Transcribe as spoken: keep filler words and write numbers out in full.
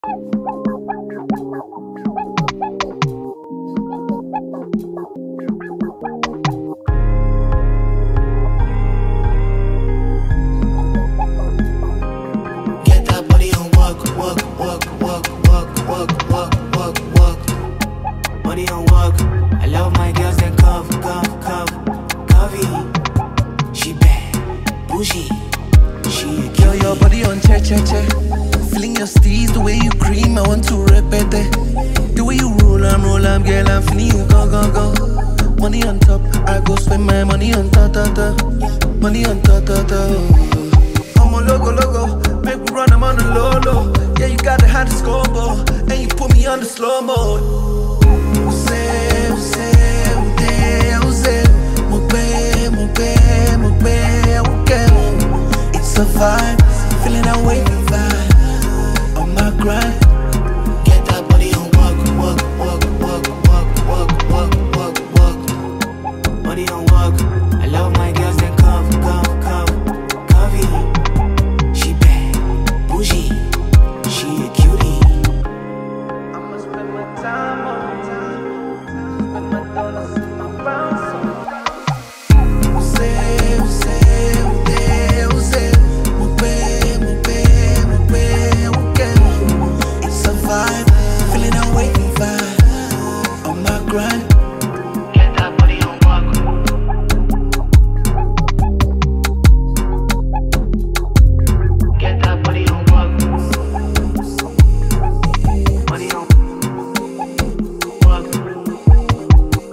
Get that body on walk, walk, walk, walk, walk, walk, walk, walk, walk. Body on walk. I love my girls that cuff, cuff, cuff, cuffy. She bad, bougie. She a Girl, your body on check, check, check. Feeling your steez, the way you cream, I want to repeat it. The way you roll, I'm roll, I'm girl, I'm feeling you, go, go, go. Money on top, I go spend my money on top, top, top. Money on top, top, top. I'm a logo, logo, make me run, I'm on the low, low. Yeah, you got the hottest combo, and you put me on the slow mode.